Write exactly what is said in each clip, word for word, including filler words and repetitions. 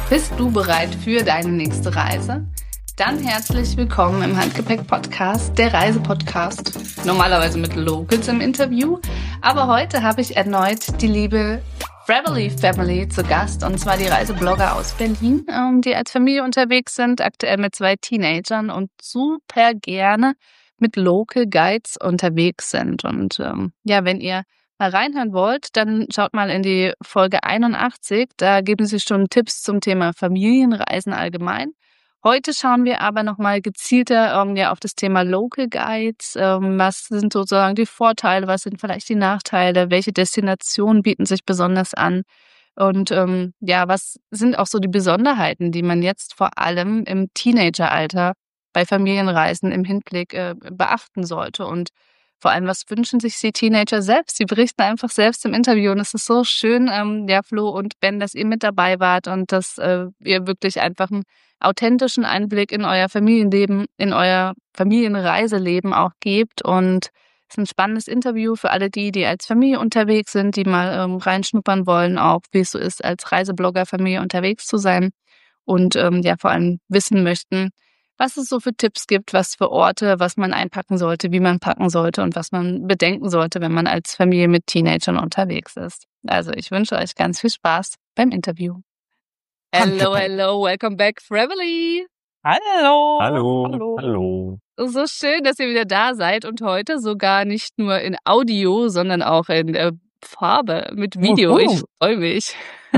Bist du bereit für deine nächste Reise? Dann herzlich willkommen im Handgepäck-Podcast, der Reisepodcast. Normalerweise mit Locals im Interview, aber heute habe ich erneut die liebe Travely Family zu Gast, und zwar die Reiseblogger aus Berlin, die als Familie unterwegs sind, aktuell mit zwei Teenagern und super gerne mit Local Guides unterwegs sind. Und ähm, ja, wenn ihr mal reinhören wollt, dann schaut mal in die Folge einundachtzig. Da geben sie schon Tipps zum Thema Familienreisen allgemein. Heute schauen wir aber nochmal gezielter ähm, ja, auf das Thema Local Guides. Ähm, was sind sozusagen die Vorteile, was sind vielleicht die Nachteile, welche Destinationen bieten sich besonders an und ähm, ja, was sind auch so die Besonderheiten, die man jetzt vor allem im Teenageralter bei Familienreisen im Hinblick äh, beachten sollte. Und vor allem, was wünschen sich die Teenager selbst? Sie berichten einfach selbst im Interview und es ist so schön, ähm, ja, Flo und Ben, dass ihr mit dabei wart und dass äh, ihr wirklich einfach einen authentischen Einblick in euer Familienleben, in euer Familienreiseleben auch gebt. Und es ist ein spannendes Interview für alle die, die als Familie unterwegs sind, die mal ähm, reinschnuppern wollen, auch wie es so ist, als Reiseblogger-Familie unterwegs zu sein und ähm, ja, vor allem wissen möchten, was es so für Tipps gibt, was für Orte, was man einpacken sollte, wie man packen sollte und was man bedenken sollte, wenn man als Familie mit Teenagern unterwegs ist. Also ich wünsche euch ganz viel Spaß beim Interview. Hello, hello, welcome back, Travely. Hallo. Hallo. Hallo. Hallo. So schön, dass ihr wieder da seid und heute sogar nicht nur in Audio, sondern auch in äh, Farbe mit Video. Uhu. Ich freue mich.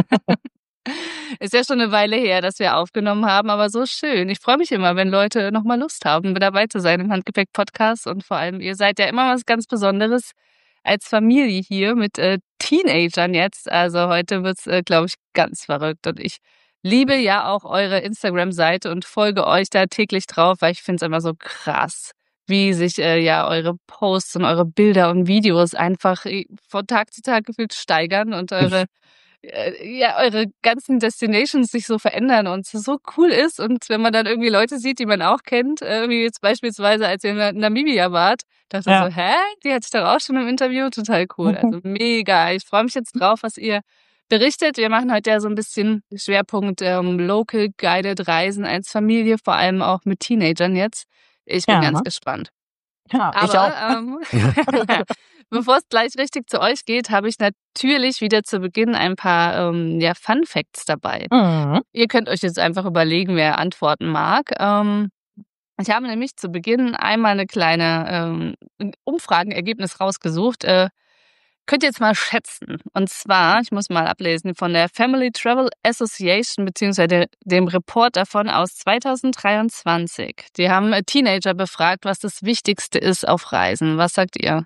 Ist ja schon eine Weile her, dass wir aufgenommen haben, aber so schön. Ich freue mich immer, wenn Leute nochmal Lust haben, dabei zu sein im Handgepäck-Podcast. Und vor allem, ihr seid ja immer was ganz Besonderes als Familie hier mit äh, Teenagern jetzt. Also heute wird's, äh, glaube ich, ganz verrückt. Und ich liebe ja auch eure Instagram-Seite und folge euch da täglich drauf, weil ich finde es immer so krass, wie sich äh, ja eure Posts und eure Bilder und Videos einfach äh, von Tag zu Tag gefühlt steigern und eure ja, eure ganzen Destinations sich so verändern und es so cool ist. Und wenn man dann irgendwie Leute sieht, die man auch kennt, äh, wie jetzt beispielsweise, als ihr in Namibia wart, dachte ich Ja. so, hä? Die hatte ich doch auch schon im Interview. Total cool. Also mega. Ich freue mich jetzt drauf, was ihr berichtet. Wir machen heute ja so ein bisschen Schwerpunkt ähm, Local Guided Reisen als Familie, vor allem auch mit Teenagern jetzt. Ich bin Ja. ganz gespannt. Ja, ich Aber auch. ähm, bevor es gleich richtig zu euch geht, habe ich natürlich wieder zu Beginn ein paar ähm, ja, Fun Facts dabei. Mhm. Ihr könnt euch jetzt einfach überlegen, wer antworten mag. Ähm, ich habe nämlich zu Beginn einmal eine kleine ähm, Umfragenergebnis rausgesucht. Äh, könnt ihr jetzt mal schätzen. Und zwar, ich muss mal ablesen, von der Family Travel Association beziehungsweise dem Report davon aus zweitausenddreiundzwanzig. Die haben äh, Teenager befragt, was das Wichtigste ist auf Reisen. Was sagt ihr?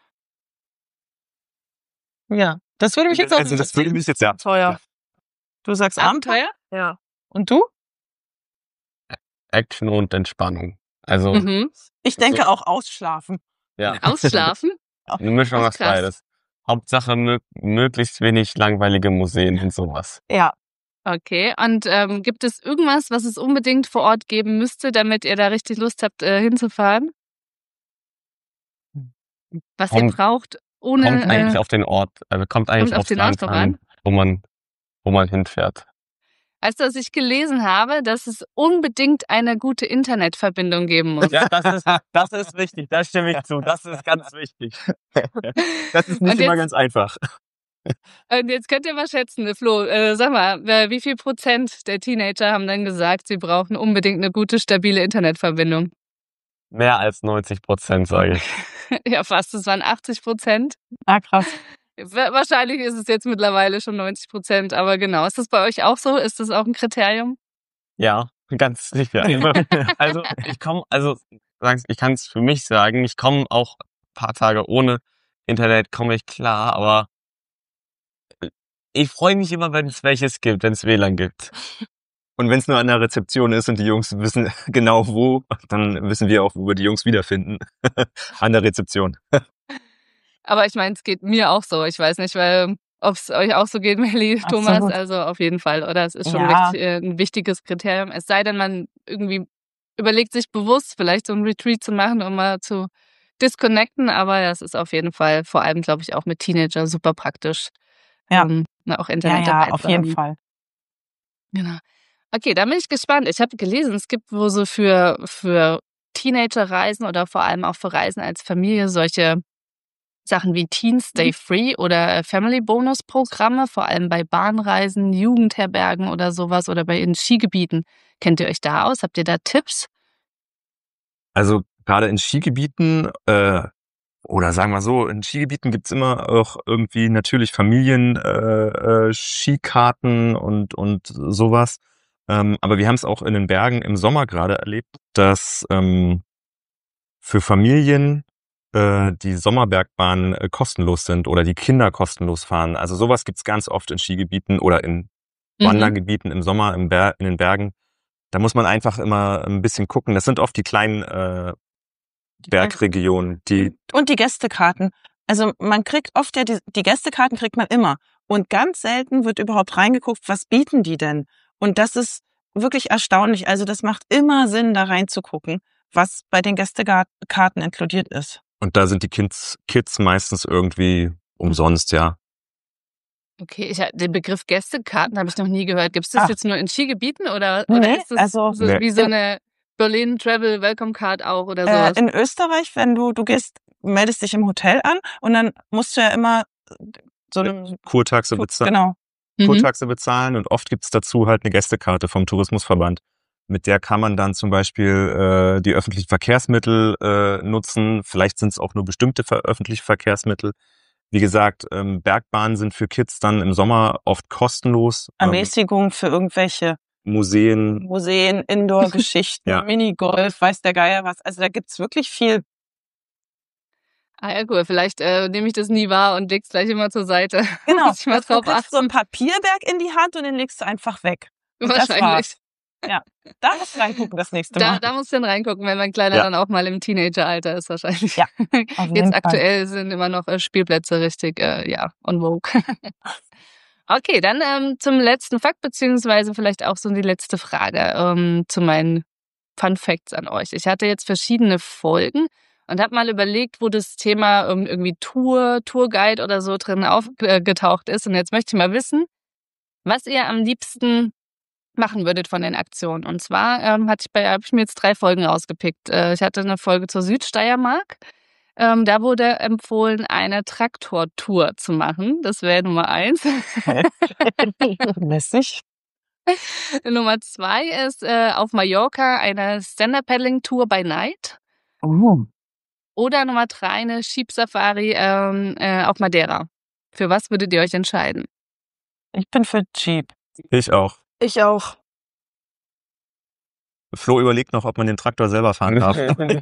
Ja, das würde mich jetzt auch Also das würde mich jetzt ja. Abenteuer. Du sagst Abenteuer? Ja. Und du? Action und Entspannung. Also Mhm. Ich denke auch ausschlafen. ja. Ausschlafen? Eine Mischung Ach, aus krass. beides. Hauptsache mö möglichst wenig langweilige Museen und sowas. Ja. Okay. Und ähm, gibt es irgendwas, was es unbedingt vor Ort geben müsste, damit ihr da richtig Lust habt, äh, hinzufahren? Was ihr Kommt, braucht, ohne kommt eigentlich äh, auf den Ort, also kommt eigentlich kommt auf aufs den Ort Land drauf an, an? wo man, wo man hinfährt. Weißt du, dass ich gelesen habe, dass es unbedingt eine gute Internetverbindung geben muss? Ja, das ist, das ist wichtig, da stimme ich zu. Das ist ganz wichtig. Das ist nicht Und immer jetzt- ganz einfach. Und jetzt könnt ihr mal schätzen, Flo, äh, sag mal, äh, wie viel Prozent der Teenager haben dann gesagt, sie brauchen unbedingt eine gute, stabile Internetverbindung? Mehr als neunzig Prozent, sage ich. Ja, fast, es waren achtzig Prozent. Ah, krass. Wahrscheinlich ist es jetzt mittlerweile schon neunzig Prozent, aber genau. Ist das bei euch auch so? Ist das auch ein Kriterium? Ja, ganz sicher. Also ich komme, also sag's, ich kann es für mich sagen, ich komme auch ein paar Tage ohne Internet, komme ich klar, aber ich freue mich immer, wenn es welches gibt, wenn es W L A N gibt. Und wenn es nur an der Rezeption ist und die Jungs wissen genau wo, dann wissen wir auch, wo wir die Jungs wiederfinden. An der Rezeption. Aber ich meine, es geht mir auch so. Ich weiß nicht, weil ob es euch auch so geht, Melly, Thomas. Absolut. Also auf jeden Fall, oder? Es ist schon Ja. wirklich, äh, ein wichtiges Kriterium. Es sei denn, man irgendwie überlegt sich bewusst, vielleicht so ein Retreat zu machen, um mal zu disconnecten. Aber ja, es ist auf jeden Fall, vor allem, glaube ich, auch mit Teenager super praktisch. Ja. Ähm, auch Ja, Internet ja, dabei auf zu jeden haben. Fall. Genau. Okay, da bin ich gespannt. Ich habe gelesen, es gibt wohl so für, für Teenager-Reisen oder vor allem auch für Reisen als Familie solche Sachen wie Teen Stay Free oder Family-Bonus-Programme, vor allem bei Bahnreisen, Jugendherbergen oder sowas oder bei in Skigebieten. Kennt ihr euch da aus? Habt ihr da Tipps? Also gerade in Skigebieten, äh, oder sagen wir so, in Skigebieten gibt's immer auch irgendwie natürlich Familien, äh, äh, Skikarten und und sowas. Ähm, aber wir haben es auch in den Bergen im Sommer gerade erlebt, dass ähm, für Familien äh, die Sommerbergbahnen äh, kostenlos sind oder die Kinder kostenlos fahren. Also sowas gibt's ganz oft in Skigebieten oder in Mhm. Wandergebieten im Sommer im Ber in den Bergen. Da muss man einfach immer ein bisschen gucken. Das sind oft die kleinen äh, Bergregionen, die Und die Gästekarten. Also man kriegt oft ja, die, die Gästekarten kriegt man immer. Und ganz selten wird überhaupt reingeguckt, was bieten die denn? Und das ist wirklich erstaunlich. Also das macht immer Sinn, da reinzugucken, was bei den Gästekarten inkludiert ist. und da sind die Kids, Kids meistens irgendwie umsonst, ja. Okay, ich, hab- den Begriff Gästekarten habe ich noch nie gehört. Gibt es das Ach. jetzt nur in Skigebieten oder, oder Nee, ist das also- so Nee. wie so eine Berlin Travel Welcome Card auch oder Äh, sowas? in Österreich, wenn du, du gehst, meldest dich im Hotel an und dann musst du ja immer so eine, Kurtaxe bezahlen. genau. Mhm. Kurtaxe bezahlen und oft gibt's dazu halt eine Gästekarte vom Tourismusverband. Mit der kann man dann zum Beispiel äh, die öffentlichen Verkehrsmittel äh, nutzen. Vielleicht sind es auch nur bestimmte ver öffentliche Verkehrsmittel. Wie gesagt, ähm, Bergbahnen sind für Kids dann im Sommer oft kostenlos. Ähm, Ermäßigung für irgendwelche Museen. Museen, Indoor-Geschichten, Ja. Minigolf, weiß der Geier was. Also da gibt's wirklich viel. Ah ja, cool. Vielleicht äh, nehme ich das nie wahr und leg's gleich immer zur Seite. Genau. Muss ich mal Du drauf kriegst so ein achten. Papierberg in die Hand und den legst du einfach weg. Und das Wahrscheinlich. war's. Ja, da musst du reingucken das nächste Da, Mal. da musst du dann reingucken, wenn mein Kleiner Ja. dann auch mal im Teenageralter ist wahrscheinlich. Ja, auf jeden Jetzt Fall. aktuell sind immer noch äh, Spielplätze richtig, äh, ja, on vogue. Okay, dann ähm, zum letzten Fakt, beziehungsweise vielleicht auch so die letzte Frage ähm, zu meinen Fun Facts an euch. Ich hatte jetzt verschiedene Folgen und habe mal überlegt, wo das Thema ähm, irgendwie Tour, Tourguide oder so drin aufgetaucht ist. Und jetzt möchte ich mal wissen, was ihr am liebsten machen würdet von den Aktionen. Und zwar ähm, hatte ich bei, habe ich mir jetzt drei Folgen rausgepickt. Äh, ich hatte eine Folge zur Südsteiermark. Ähm, da wurde empfohlen, eine Traktortour zu machen. Das wäre Nummer eins. Lässig. Nummer zwei ist äh, auf Mallorca eine Stand-Up-Paddling-Tour by Night. Oh. Oder Nummer drei eine Sheep-Safari ähm, äh, auf Madeira. Für was würdet ihr euch entscheiden? Ich bin für Jeep. Ich auch. Ich auch. Flo überlegt noch, ob man den Traktor selber fahren darf.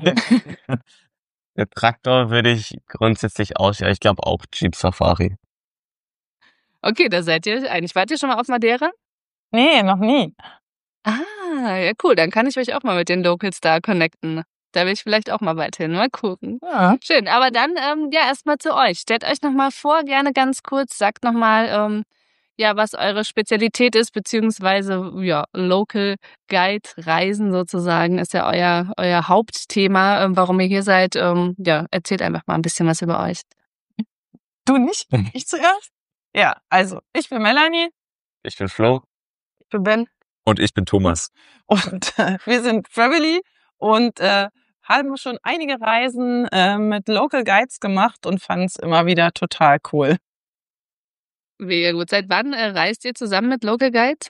Der Traktor würde ich grundsätzlich aus, ja, ich glaube auch Jeep Safari. Okay, da seid ihr euch einig. Wart ihr schon mal auf Madeira? Nee, noch nie. Ah, ja cool. Dann kann ich euch auch mal mit den Locals da connecten. Da will ich vielleicht auch mal bald hin. Mal gucken. Ja. Schön, aber dann ähm, ja erstmal zu euch. Stellt euch nochmal vor, gerne ganz kurz. Sagt nochmal, ähm, ja, was eure Spezialität ist, beziehungsweise ja, Local Guide Reisen sozusagen ist ja euer euer Hauptthema, ähm, warum ihr hier seid. Ähm, ja, erzählt einfach mal ein bisschen was über euch. Du nicht? Ich zuerst? Ja, also ich bin Melanie. Ich bin Flo. Ich bin Ben. Und ich bin Thomas. Und äh, wir sind Family und äh, haben schon einige Reisen äh, mit Local Guides gemacht und fanden es immer wieder total cool. Mega gut. Seit wann äh, reist ihr zusammen mit Local Guides?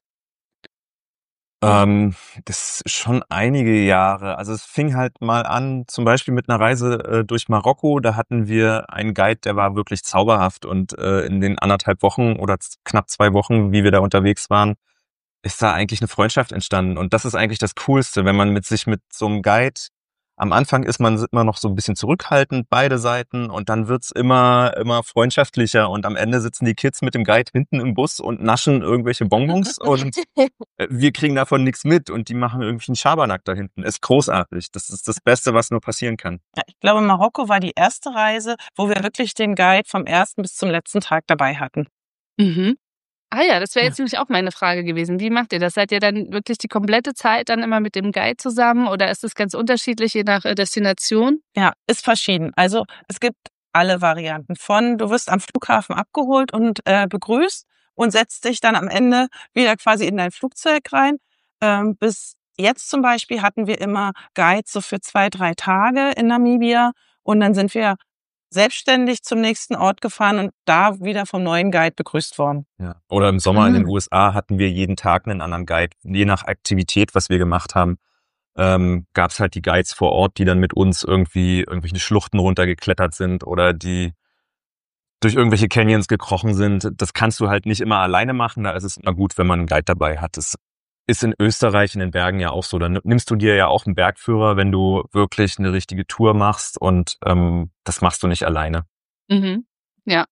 Ähm, das ist schon einige Jahre. Also es fing halt mal an, zum Beispiel mit einer Reise äh, durch Marokko. Da hatten wir einen Guide, der war wirklich zauberhaft. Und äh, in den anderthalb Wochen oder z- knapp zwei Wochen, wie wir da unterwegs waren, ist da eigentlich eine Freundschaft entstanden. Und das ist eigentlich das Coolste, wenn man mit sich mit so einem Guide, am Anfang ist man immer noch so ein bisschen zurückhaltend, beide Seiten, und dann wird's immer, immer freundschaftlicher. Und am Ende sitzen die Kids mit dem Guide hinten im Bus und naschen irgendwelche Bonbons und äh, wir kriegen davon nichts mit und die machen irgendwie einen Schabernack da hinten. Ist großartig. Das ist das Beste, was nur passieren kann. Ja, ich glaube, Marokko war die erste Reise, wo wir wirklich den Guide vom ersten bis zum letzten Tag dabei hatten. Mhm. Ah ja, das wäre jetzt nämlich auch meine Frage gewesen. Wie macht ihr das? Seid ihr dann wirklich die komplette Zeit dann immer mit dem Guide zusammen oder ist es ganz unterschiedlich je nach äh, Destination? Ja, ist verschieden. Also es gibt alle Varianten von, du wirst am Flughafen abgeholt und äh, begrüßt und setzt dich dann am Ende wieder quasi in dein Flugzeug rein. Ähm, bis jetzt zum Beispiel hatten wir immer Guides so für zwei, drei Tage in Namibia und dann sind wir selbstständig zum nächsten Ort gefahren und da wieder vom neuen Guide begrüßt worden. Ja. Oder im Sommer in den Mhm. U S A hatten wir jeden Tag einen anderen Guide. Je nach Aktivität, was wir gemacht haben, ähm, gab es halt die Guides vor Ort, die dann mit uns irgendwie irgendwelche Schluchten runtergeklettert sind oder die durch irgendwelche Canyons gekrochen sind. Das kannst du halt nicht immer alleine machen. Da ist es immer gut, wenn man einen Guide dabei hat. Das ist in Österreich in den Bergen ja auch so. Dann nimmst du dir ja auch einen Bergführer, wenn du wirklich eine richtige Tour machst und ähm, das machst du nicht alleine. Mhm. Ja.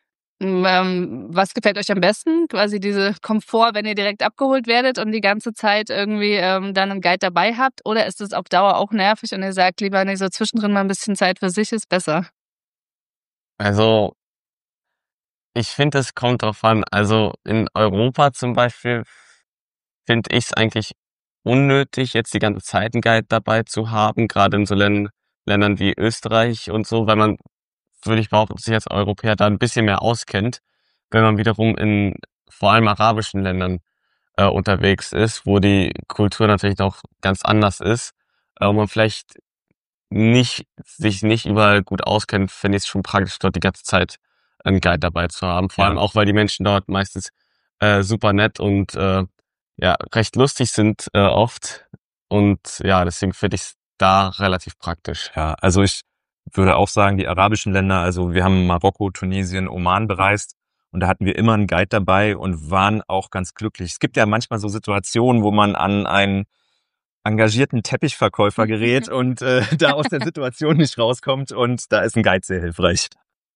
Ähm, was gefällt euch am besten? Quasi diese Komfort, wenn ihr direkt abgeholt werdet und die ganze Zeit irgendwie ähm, dann einen Guide dabei habt? Oder ist es auf Dauer auch nervig und ihr sagt, lieber nicht so zwischendrin mal ein bisschen Zeit für sich ist besser? Also, ich finde, es kommt drauf an. Also in Europa zum Beispiel finde ich es eigentlich unnötig, jetzt die ganze Zeit einen Guide dabei zu haben, gerade in so Län Ländern wie Österreich und so, weil man, würde ich behaupten, sich als Europäer da ein bisschen mehr auskennt, wenn man wiederum in vor allem arabischen Ländern äh, unterwegs ist, wo die Kultur natürlich noch ganz anders ist, äh, und man vielleicht nicht sich nicht überall gut auskennt, finde ich es schon praktisch, dort die ganze Zeit einen Guide dabei zu haben. Vor Ja. allem auch, weil die Menschen dort meistens äh, super nett und äh, ja recht lustig sind äh, oft. Und ja, deswegen finde ich es da relativ praktisch. Ja, also ich würde auch sagen, die arabischen Länder, also wir haben Marokko, Tunesien, Oman bereist und da hatten wir immer einen Guide dabei und waren auch ganz glücklich. Es gibt ja manchmal so Situationen, wo man an einen engagierten Teppichverkäufer gerät und äh, da aus der Situation nicht rauskommt und da ist ein Guide sehr hilfreich.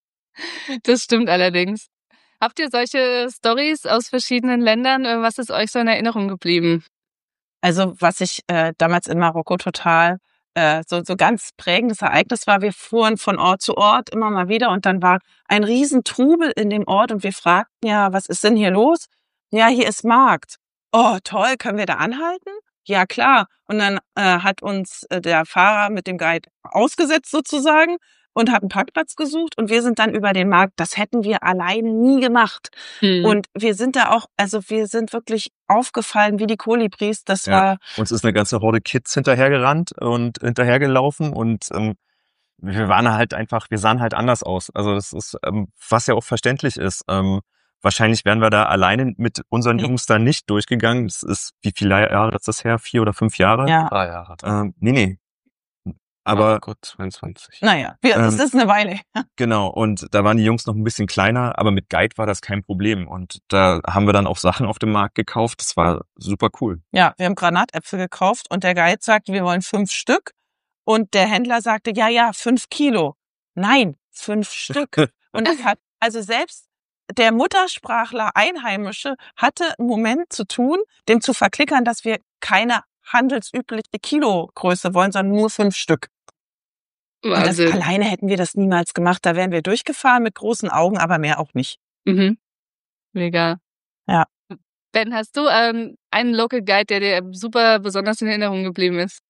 Das stimmt allerdings. Habt ihr solche Stories aus verschiedenen Ländern? Äh, Was ist euch so in Erinnerung geblieben? Also was ich äh, damals in Marokko total äh, so so ganz prägendes Ereignis war, wir fuhren von Ort zu Ort immer mal wieder und dann war ein Riesentrubel in dem Ort und wir fragten, ja, was ist denn hier los? Ja, hier ist Markt. Oh, toll, können wir da anhalten? Ja, klar. Und dann äh, hat uns äh, der Fahrer mit dem Guide ausgesetzt sozusagen und hat einen Parkplatz gesucht und wir sind dann über den Markt. Das hätten wir alleine nie gemacht. Hm. Und wir sind da auch, also wir sind wirklich aufgefallen wie die Kolibris. Das Ja. war, Uns ist eine ganze Horde Kids hinterhergerannt und hinterhergelaufen und ähm, wir waren halt einfach, wir sahen halt anders aus. Also das ist, ähm, was ja auch verständlich ist. Ähm, wahrscheinlich wären wir da alleine mit unseren Jungs da nicht durchgegangen. Das ist, wie viele Jahre ist das her? Vier oder fünf Jahre? ja, Drei Jahre. Ähm, nee, nee. Aber Ach, gut, zweiundzwanzig. naja, wir, Ähm, es ist eine Weile. genau, und da waren die Jungs noch ein bisschen kleiner, aber mit Guide war das kein Problem. Und da haben wir dann auch Sachen auf dem Markt gekauft. Das war super cool. Ja, wir haben Granatäpfel gekauft und der Guide sagte, wir wollen fünf Stück. Und der Händler sagte, ja, ja, fünf Kilo. Nein, fünf Stück. Und das hat, also selbst der Muttersprachler Einheimische hatte einen Moment zu tun, dem zu verklickern, dass wir keine handelsübliche Kilogröße wollen, sondern nur fünf Stück. Und das Wahnsinn. alleine hätten wir das niemals gemacht. Da wären wir durchgefahren mit großen Augen, aber mehr auch nicht. Mhm. Mega. Ja. Ben, hast du ähm, einen Local Guide, der dir super besonders in Erinnerung geblieben ist?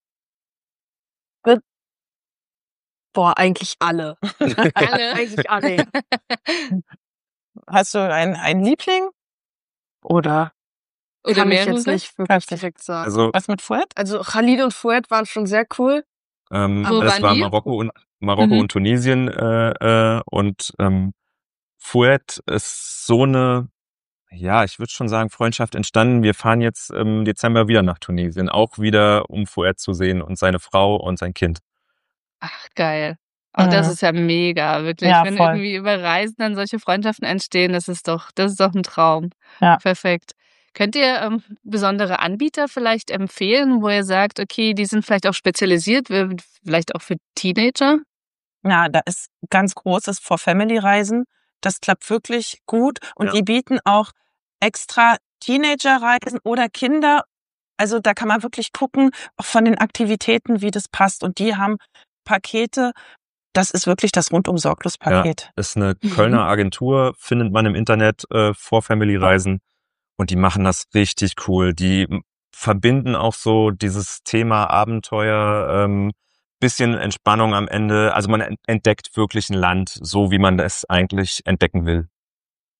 Boah, eigentlich alle. Alle? Eigentlich alle. Hast du einen, einen Liebling? Oder Oder kann ich mehrere? jetzt nicht wirklich Kannst du- direkt sagen. Also Was mit Fuad? Also Khalid und Fouad waren schon sehr cool. ähm, Wo das waren war die? Marokko und Marokko Mhm. und Tunesien äh, äh, und ähm, Fouad ist so eine, ja, ich würde schon sagen, Freundschaft entstanden. Wir fahren jetzt im Dezember wieder nach Tunesien, auch wieder, um Fouad zu sehen und seine Frau und sein Kind. Ach, geil. Oh, das Mhm. ist ja mega, wirklich. Ja, Wenn voll. irgendwie über Reisen dann solche Freundschaften entstehen, das ist doch, das ist doch ein Traum. Ja. Perfekt. Könnt ihr ähm, besondere Anbieter vielleicht empfehlen, wo ihr sagt, okay, die sind vielleicht auch spezialisiert, w- vielleicht auch für Teenager? Ja, da ist ganz großes For-Family-Reisen. Das klappt wirklich gut. Und Ja. die bieten auch extra Teenager-Reisen oder Kinder. Also da kann man wirklich gucken, auch von den Aktivitäten, wie das passt. Und die haben Pakete. Das ist wirklich das Rundum-Sorglos-Paket. Ist eine Mhm. Kölner Agentur, findet man im Internet, äh, For Family Reisen. Und die machen das richtig cool. Die m- verbinden auch so dieses Thema Abenteuer, ähm, bisschen Entspannung am Ende. Also man en- entdeckt wirklich ein Land, so wie man das eigentlich entdecken will.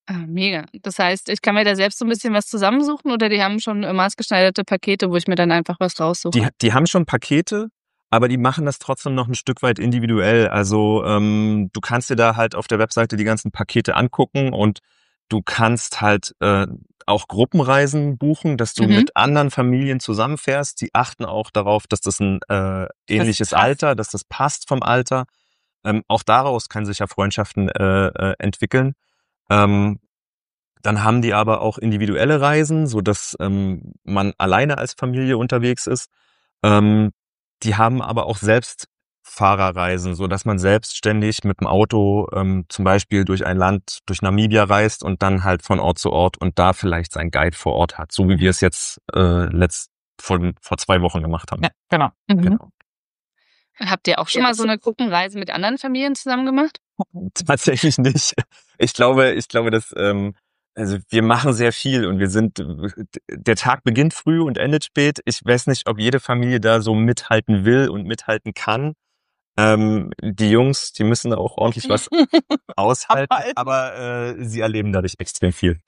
Ah, mega. Das heißt, ich kann mir da selbst so ein bisschen was zusammensuchen oder die haben schon äh, maßgeschneiderte Pakete, wo ich mir dann einfach was raussuche? Die, die haben schon Pakete, aber die machen das trotzdem noch ein Stück weit individuell. Also ähm, du kannst dir da halt auf der Webseite die ganzen Pakete angucken und du kannst halt äh, auch Gruppenreisen buchen, dass du Mhm. mit anderen Familien zusammenfährst. Die achten auch darauf, dass das ein äh, ähnliches passt. Alter, dass das passt vom Alter. Ähm, auch daraus kann sich ja Freundschaften äh, äh, entwickeln. Ähm, dann haben die aber auch individuelle Reisen, so dass ähm, man alleine als Familie unterwegs ist. Ähm, die haben aber auch Selbstfahrerreisen, so dass man selbstständig mit dem Auto ähm, zum Beispiel durch ein Land, durch Namibia reist und dann halt von Ort zu Ort und da vielleicht seinen Guide vor Ort hat, so wie wir es jetzt äh, letzt vor, vor zwei Wochen gemacht haben. Ja, genau. Mhm. Genau. Habt ihr auch schon mal so eine Gruppenreise mit anderen Familien zusammen gemacht? Tatsächlich nicht. Ich glaube, ich glaube, dass ähm, also wir machen sehr viel und wir sind der Tag beginnt früh und endet spät. Ich weiß nicht, ob jede Familie da so mithalten will und mithalten kann. Ähm, die Jungs, die müssen da auch ordentlich was aushalten, Abhalten. aber äh, sie erleben dadurch extrem viel.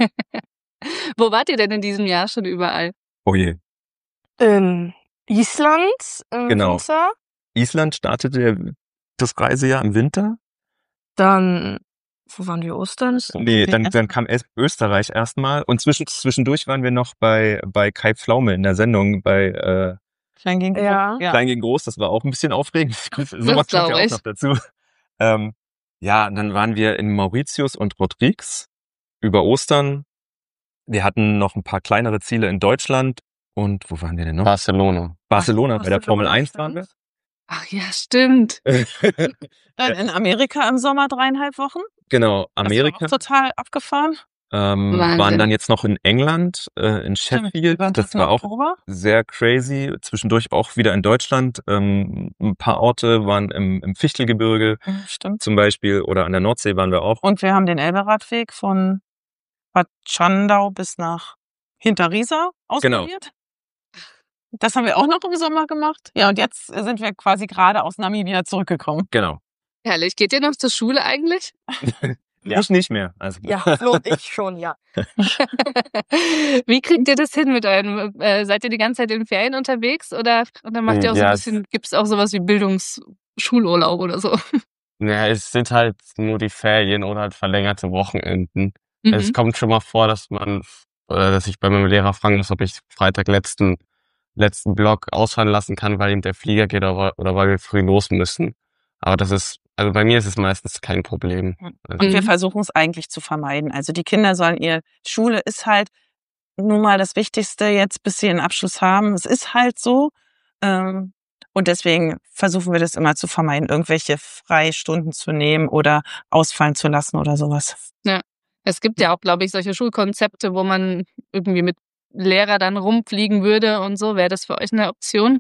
Wo wart ihr denn in diesem Jahr schon überall? Oh je. In Island, im Genau. Winter. Island startete das Reisejahr im Winter. Dann, wo waren wir Ostern? Nee, dann, dann kam erst Österreich erstmal und zwischen, zwischendurch waren wir noch bei, bei Kai Pflaume in der Sendung bei äh, Klein gegen groß. Ja. Ja. Klein gegen Groß, das war auch ein bisschen aufregend. Sowas glaub kommt ja auch ich. noch dazu. Ähm, ja, und dann waren wir in Mauritius und Rodrigues über Ostern. Wir hatten noch ein paar kleinere Ziele in Deutschland. Und wo waren wir denn noch? Barcelona. Barcelona, bei der Barcelona, Formel eins stimmt. waren wir. Ach ja, stimmt. Dann in Amerika im Sommer dreieinhalb Wochen. Genau, Das Amerika. war auch total abgefahren. Ähm, Wahnsinn. waren dann jetzt noch in England, äh, in Sheffield. Stimmt. Das war auch Oktober. sehr crazy. Zwischendurch auch wieder in Deutschland. Ähm, ein paar Orte waren im, im Fichtelgebirge Mhm, Stimmt. zum Beispiel oder an der Nordsee waren wir auch. Und wir haben den Elberadweg von Bad Schandau bis nach Hinterriesa ausprobiert. Das haben wir auch noch im Sommer gemacht. Ja, und jetzt sind wir quasi gerade aus Namibia zurückgekommen. Genau. Herrlich. Geht ihr noch zur Schule eigentlich? Ja. Ich nicht mehr. Also, Ja, Flo und ich schon, ja. Wie kriegt ihr das hin mit euren, äh, seid ihr die ganze Zeit in Ferien unterwegs oder, oder macht ihr auch so Ja, ein es- bisschen, gibt's auch sowas wie Bildungsschulurlaub oder so? Ja, es sind halt nur die Ferien oder halt verlängerte Wochenenden. Es Mhm. kommt schon mal vor, dass man, oder dass ich bei meinem Lehrer fragen muss, ob ich Freitag letzten, letzten Block ausfallen lassen kann, weil ihm der Flieger geht oder, oder weil wir früh los müssen. Aber das ist, also bei mir ist es meistens kein Problem. Also, Und wir Mhm. versuchen es eigentlich zu vermeiden. Also die Kinder sollen ihr, Schule ist halt nun mal das Wichtigste jetzt, bis sie einen Abschluss haben. Es ist halt so. Ähm, und deswegen versuchen wir das immer zu vermeiden, irgendwelche Freistunden zu nehmen oder ausfallen zu lassen oder sowas. Es gibt ja auch, glaube ich, solche Schulkonzepte, wo man irgendwie mit Lehrer dann rumfliegen würde und so. Wäre das für euch eine Option?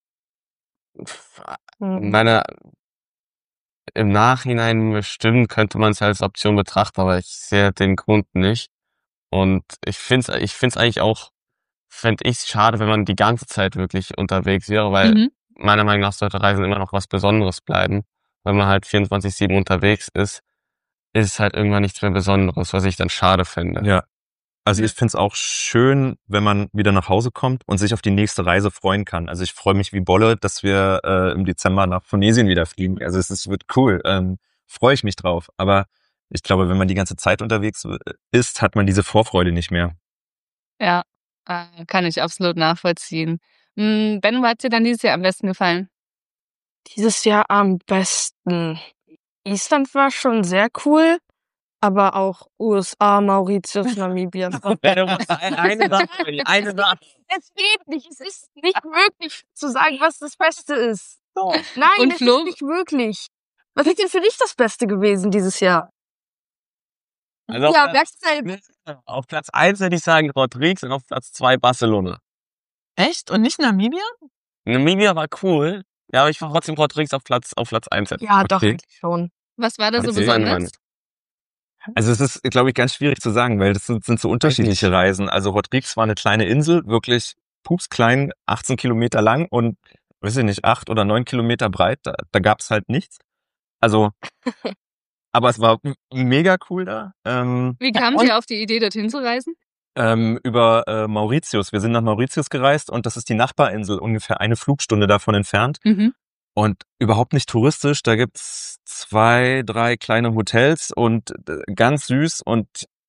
Mhm. meine, im Nachhinein bestimmt könnte man es als Option betrachten, aber ich sehe den Grund nicht. Und ich finde es ich find's eigentlich auch, fände ich schade, wenn man die ganze Zeit wirklich unterwegs wäre, weil Mhm. meiner Meinung nach sollte Reisen immer noch was Besonderes bleiben. Wenn man halt vierundzwanzig sieben unterwegs ist, ist es halt irgendwann nichts mehr Besonderes, was ich dann schade finde. ja. Also Ja. ich find's auch schön, wenn man wieder nach Hause kommt und sich auf die nächste Reise freuen kann. Also ich freue mich wie Bolle, dass wir äh, im Dezember nach Tunesien wieder fliegen. Also es, es wird cool. Ähm, freue ich mich drauf. Aber ich glaube, wenn man die ganze Zeit unterwegs ist, hat man diese Vorfreude nicht mehr. Ja, äh, kann ich absolut nachvollziehen. Hm, Ben, wo hat dir dann dieses Jahr am besten gefallen? Dieses Jahr am besten. Island war schon sehr cool, aber auch U S A, Mauritius, Namibia. eine Sache, eine Sache. Es geht nicht. Es ist nicht möglich zu sagen, was das Beste ist. Nein, Und es Flo? ist nicht möglich. Was ist denn für dich das Beste gewesen dieses Jahr? Also auf, Ja, Platz, merkst selbst. auf Platz eins würde ich sagen Rodrigues und auf Platz zwei Barcelona. Echt? Und nicht Namibia? Namibia war cool, ja, aber ich war trotzdem Rodrigues auf Platz, auf Platz eins. Ja, doch, Okay. eigentlich schon. Was war da so Das ist meine besonders? Also es ist, glaube ich, ganz schwierig zu sagen, weil das sind, sind so unterschiedliche Reisen. Also Rodrigues war eine kleine Insel, wirklich pupsklein, achtzehn Kilometer lang und, weiß ich nicht, acht oder neun Kilometer breit. Da, da gab's halt nichts. Also Aber es war m- mega cool da. Ähm, Wie Ja, kamt und- ihr auf die Idee, dorthin zu reisen? ähm, über äh, Mauritius. Wir sind nach Mauritius gereist und das ist die Nachbarinsel, ungefähr eine Flugstunde davon entfernt. Mhm. Und überhaupt nicht touristisch. Da gibt's zwei, drei kleine Hotels und äh, ganz süß und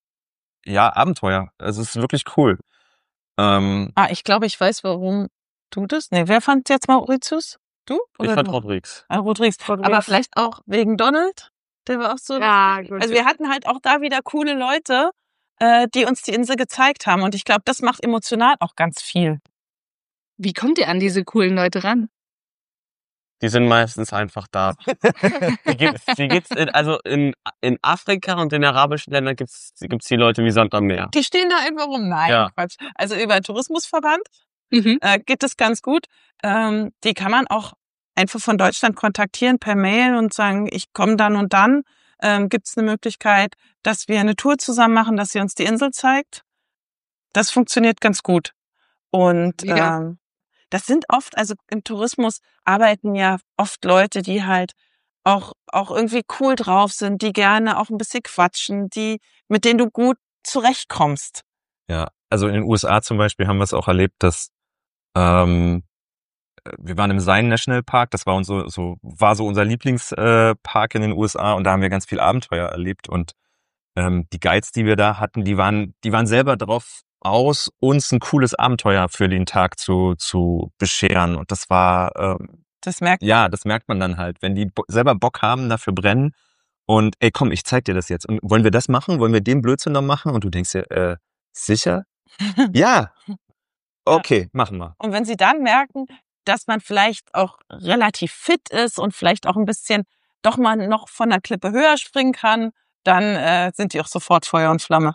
ja, Abenteuer. Also es ist wirklich cool. Ähm, Ah, ich glaube, ich weiß, warum du das. Nee, wer fand jetzt Mauritius? Du? Ich Oder fand du? Rodrigues. Ah, Rodrigues. Rodrigues. Aber vielleicht auch wegen Donald? Der war auch so. Ja, gut. Also wir hatten halt auch da wieder coole Leute, äh, die uns die Insel gezeigt haben. Und ich glaube, das macht emotional auch ganz viel. Wie kommt ihr an diese coolen Leute ran? Die sind meistens einfach da. Die gibt's, die gibt's in, also in, in Afrika und in arabischen Ländern gibt's, gibt's die Leute wie Sand am Meer. Die stehen da einfach rum. Nein, Ja. Quatsch. Also über den Tourismusverband Mhm. äh, geht es ganz gut. Ähm, die kann man auch einfach von Deutschland kontaktieren per Mail und sagen, ich komme dann und dann. Ähm, Gibt es eine Möglichkeit, dass wir eine Tour zusammen machen, dass sie uns die Insel zeigt? Das funktioniert ganz gut. Und Ja. ähm, das sind oft, also im Tourismus arbeiten ja oft Leute, die halt auch auch irgendwie cool drauf sind, die gerne auch ein bisschen quatschen, die mit denen du gut zurechtkommst. ja, also in den U S A zum Beispiel haben wir es auch erlebt, dass ähm, wir waren im Zion National Park, das war unser, so, war so unser Lieblingspark äh, Park in den U S A und da haben wir ganz viel Abenteuer erlebt und ähm, die Guides, die wir da hatten, die waren, die waren selber drauf aus, uns ein cooles Abenteuer für den Tag zu, zu bescheren und das war, ähm, Das merkt ja, das merkt man dann halt, wenn die bo- selber Bock haben, dafür brennen und ey, komm, ich zeig dir das jetzt und wollen wir das machen, wollen wir den Blödsinn noch machen und du denkst dir, äh, sicher? Ja, okay, machen wir. Und wenn sie dann merken, dass man vielleicht auch relativ fit ist und vielleicht auch ein bisschen doch mal noch von der Klippe höher springen kann, dann äh, sind die auch sofort Feuer und Flamme.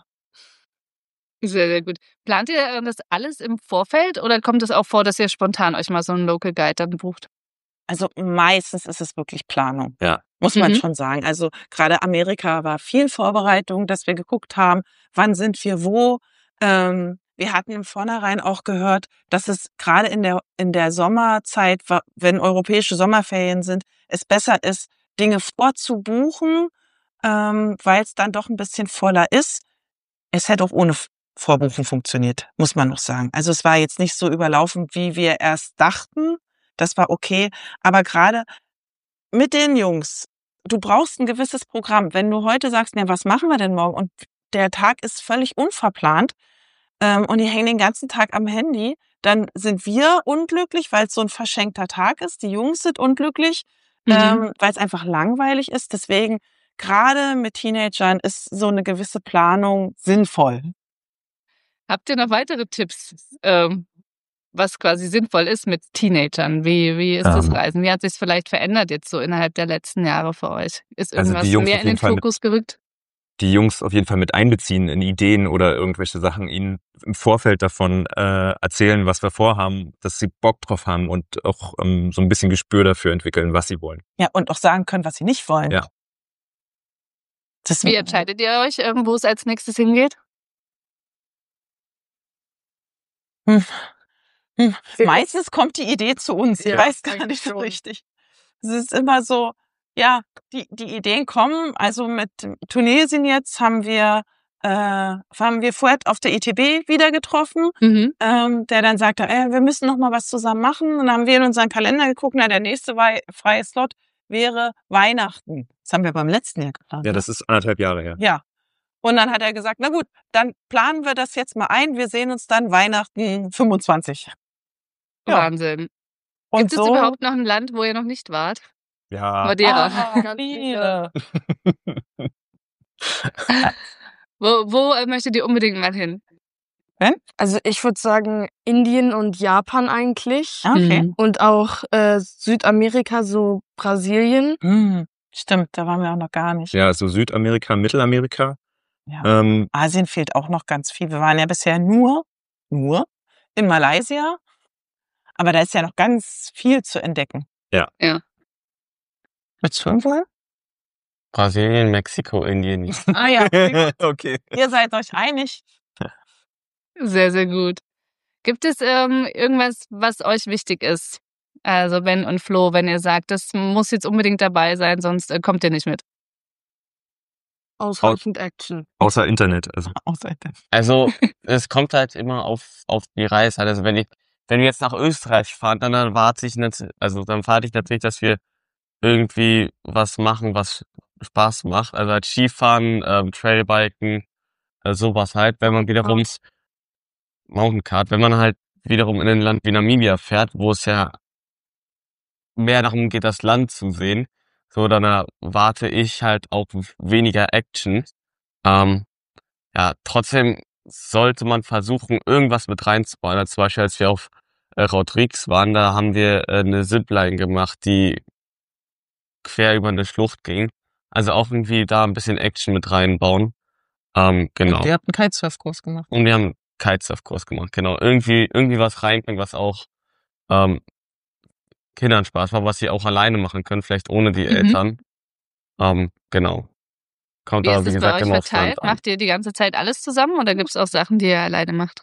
Sehr, sehr gut. Plant ihr äh, das alles im Vorfeld oder kommt es auch vor, dass ihr spontan euch mal so einen Local Guide dann bucht? Also meistens ist es wirklich Planung. Ja. Muss man Mhm. schon sagen. Also gerade Amerika war viel Vorbereitung, dass wir geguckt haben, wann sind wir wo. Ähm, wir hatten im Vornherein auch gehört, dass es gerade in der, in der Sommerzeit, wa- wenn europäische Sommerferien sind, es besser ist, Dinge vorzubuchen, ähm, weil es dann doch ein bisschen voller ist. Es hätte auch ohne F- Vorbuchen funktioniert, muss man noch sagen. Also es war jetzt nicht so überlaufen, wie wir erst dachten. Das war okay. Aber gerade mit den Jungs, du brauchst ein gewisses Programm. Wenn du heute sagst, na, was machen wir denn morgen? Und der Tag ist völlig unverplant ähm, und die hängen den ganzen Tag am Handy, dann sind wir unglücklich, weil es so ein verschenkter Tag ist. Die Jungs sind unglücklich, Mhm. ähm, weil es einfach langweilig ist. Deswegen, gerade mit Teenagern ist so eine gewisse Planung sinnvoll. Habt ihr noch weitere Tipps, ähm, was quasi sinnvoll ist mit Teenagern? Wie, wie ist das Ähm. Reisen? Wie hat sich vielleicht verändert jetzt so innerhalb der letzten Jahre für euch? Ist Also die irgendwas Jungs mehr auf in den jeden Fall mit- Fokus gerückt? Die Jungs auf jeden Fall mit einbeziehen in Ideen oder irgendwelche Sachen, ihnen im Vorfeld davon äh, erzählen, was wir vorhaben, dass sie Bock drauf haben und auch ähm, so ein bisschen Gespür dafür entwickeln, was sie wollen. Ja, und auch sagen können, was sie nicht wollen. Ja. Das Wie entscheidet ihr euch, ähm, wo es als nächstes hingeht? Hm. Hm. Wir- Meistens kommt die Idee zu uns. Ich Ja, weiß gar eigentlich nicht so schon. richtig. Es ist immer so, ja, die, die Ideen kommen. Also mit Tunesien jetzt haben wir, äh, haben wir Fouad auf der I T B wieder getroffen, Mhm. ähm, der dann sagte, äh, wir müssen noch mal was zusammen machen. Und dann haben wir in unseren Kalender geguckt, na, der nächste wei- freie Slot wäre Weihnachten. Das haben wir beim letzten Jahr geplant. Ja, ne? das ist anderthalb Jahre her. Ja. Und dann hat er gesagt, na gut, dann planen wir das jetzt mal ein. Wir sehen uns dann Weihnachten fünfundzwanzig. Ja. Wahnsinn. Und Gibt es so, überhaupt noch ein Land, wo ihr noch nicht wart? Ja. Madeira. Ah, Ganz viele. Wo, wo äh, möchtet ihr unbedingt mal hin? Also ich würde sagen Indien und Japan eigentlich. Ah, okay. Mhm. Und auch äh, Südamerika, so Brasilien. Hm, stimmt, da waren wir auch noch gar nicht. Ja, so Südamerika, Mittelamerika. Ja. Ähm, Asien fehlt auch noch ganz viel. Wir waren ja bisher nur, nur in Malaysia. Aber da ist ja noch ganz viel zu entdecken. Ja. Ja. Willst du irgendwo hin? Brasilien, Mexiko, Indien. Ah ja, okay. ihr seid euch einig. Sehr, sehr gut. Gibt es ähm, irgendwas, was euch wichtig ist? Also Ben und Flo, wenn ihr sagt, das muss jetzt unbedingt dabei sein, sonst äh, kommt ihr nicht mit. Ausreichend Action. Außer Internet. Also Außer Internet. Also es kommt halt immer auf auf die Reise. Also wenn ich wenn wir jetzt nach Österreich fahren, dann erwarte ich nicht, also dann erwarte ich natürlich, dass wir irgendwie was machen, was Spaß macht. Also halt Skifahren, ähm, Trailbiken, äh, sowas halt. Wenn man wiederum Mountain-Kart, wenn man halt wiederum in ein Land wie Namibia fährt, wo es ja mehr darum geht, das Land zu sehen, so dann erwarte ich halt auch weniger Action. Ähm, ja, trotzdem sollte man versuchen, irgendwas mit reinzubauen. Also zum Beispiel, als wir auf äh, Rodrigues waren, da haben wir äh, eine Zipline gemacht, die quer über eine Schlucht ging. Also auch irgendwie da ein bisschen Action mit reinbauen. Ähm, genau. Und ihr habt einen Kitesurf-Kurs gemacht. Und wir haben einen Kitesurf-Kurs gemacht, genau. Irgendwie, irgendwie was reinbringen, was auch ähm, Kindern Spaß macht, was sie auch alleine machen können, vielleicht ohne die Mhm. Eltern. Ähm, genau. Kommt Wie da, ist wie es bei gesagt, euch immer aufs verteilt? Land an. Macht ihr die ganze Zeit alles zusammen oder gibt es auch Sachen, die ihr alleine macht?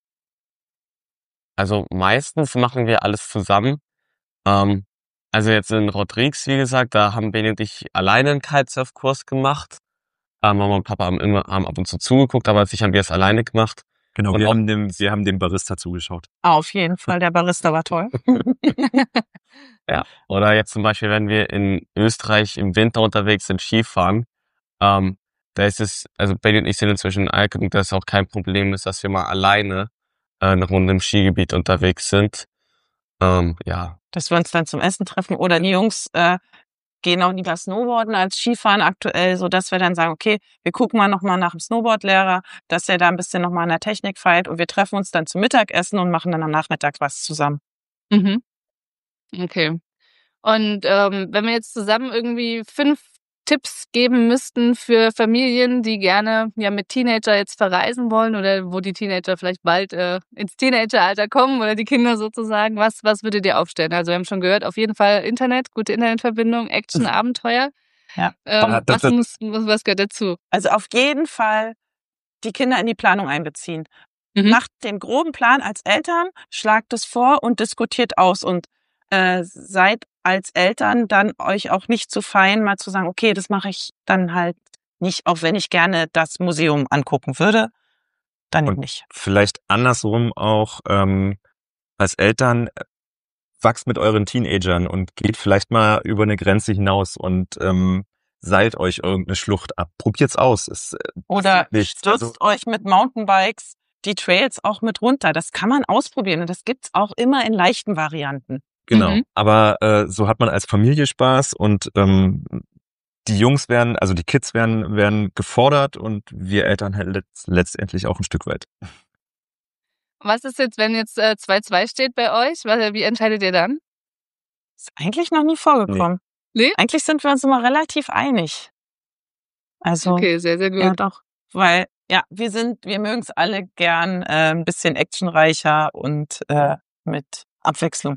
Also meistens machen wir alles zusammen. Ähm, also jetzt in Rodrigues, wie gesagt, da haben Beni und ich alleine einen Kitesurf-Kurs gemacht. Ähm, Mama und Papa haben immer haben ab und zu zugeguckt, aber sicher haben wir es alleine gemacht. genau, Und wir auch- haben dem, wir haben dem Barista zugeschaut. Auf jeden Fall, der Barista war toll. Ja. Oder jetzt zum Beispiel, wenn wir in Österreich im Winter unterwegs sind, Skifahren, ähm, da ist es, also Benny und ich sind inzwischen alt genug, dass es auch kein Problem ist, dass wir mal alleine äh, eine Runde im Skigebiet unterwegs sind. Ähm, ja, Dass wir uns dann zum Essen treffen oder die Jungs äh, gehen auch lieber Snowboarden als Skifahren aktuell, so dass wir dann sagen, okay, wir gucken mal nochmal nach dem Snowboardlehrer, dass er da ein bisschen nochmal an der Technik feilt und wir treffen uns dann zum Mittagessen und machen dann am Nachmittag was zusammen. Mhm. Okay. Und ähm, wenn wir jetzt zusammen irgendwie fünf Tipps geben müssten für Familien, die gerne ja mit Teenager jetzt verreisen wollen oder wo die Teenager vielleicht bald äh, ins Teenageralter kommen oder die Kinder sozusagen, was was würdet ihr aufstellen? Also wir haben schon gehört, auf jeden Fall Internet, gute Internetverbindung, Action, Abenteuer. Ja. Ähm, Ah, das- was das- muss was, was gehört dazu? Also auf jeden Fall die Kinder in die Planung einbeziehen. Mhm. Macht den groben Plan als Eltern, schlagt es vor und diskutiert aus und äh, seid als Eltern dann euch auch nicht zu fein, mal zu sagen, okay, das mache ich dann halt nicht, auch wenn ich gerne das Museum angucken würde, dann Und nicht. vielleicht andersrum auch ähm, als Eltern äh, wachst mit euren Teenagern und geht vielleicht mal über eine Grenze hinaus und ähm, seilt euch irgendeine Schlucht ab. Probiert's aus. Es, äh, Oder nichts. stürzt Also- euch mit Mountainbikes die Trails auch mit runter. Das kann man ausprobieren und das gibt's auch immer in leichten Varianten. Genau. Mhm. Aber äh, so hat man als Familie Spaß und ähm, die Jungs werden, also die Kids werden, werden gefordert und wir Eltern halt letzt, letztendlich auch ein Stück weit. Was ist jetzt, wenn jetzt äh, zwei zwei steht bei euch? Was- Wie entscheidet ihr dann? Ist eigentlich noch nie vorgekommen. Nee? Eigentlich sind wir uns immer relativ einig. Also, Okay, sehr, sehr gut. ja doch. Weil, ja, wir sind, wir mögen es alle gern äh, ein bisschen actionreicher und äh, mit Abwechslung.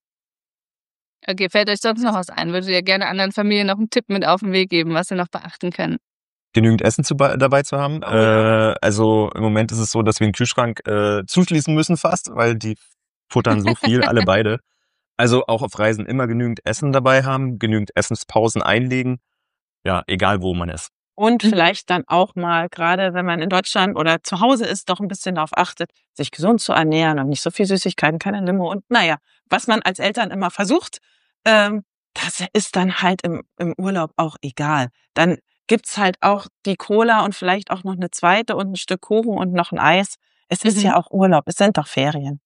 Okay, fällt euch sonst noch was ein? Würdet ihr gerne anderen Familien noch einen Tipp mit auf den Weg geben, was sie noch beachten können? Genügend Essen zu, dabei zu haben. Oh ja. äh, also im Moment ist es so, dass wir den Kühlschrank äh, zuschließen müssen fast, weil die futtern so viel, alle beide. Also auch auf Reisen immer genügend Essen dabei haben, genügend Essenspausen einlegen. Ja, egal wo man ist. Und Mhm. vielleicht dann auch mal, gerade wenn man in Deutschland oder zu Hause ist, doch ein bisschen darauf achtet, sich gesund zu ernähren und nicht so viel Süßigkeiten, keine Limo und naja, was man als Eltern immer versucht, ähm, das ist dann halt im, im Urlaub auch egal. Dann gibt's halt auch die Cola und vielleicht auch noch eine zweite und ein Stück Kuchen und noch ein Eis. Es ist Mhm. ja auch Urlaub, es sind doch Ferien.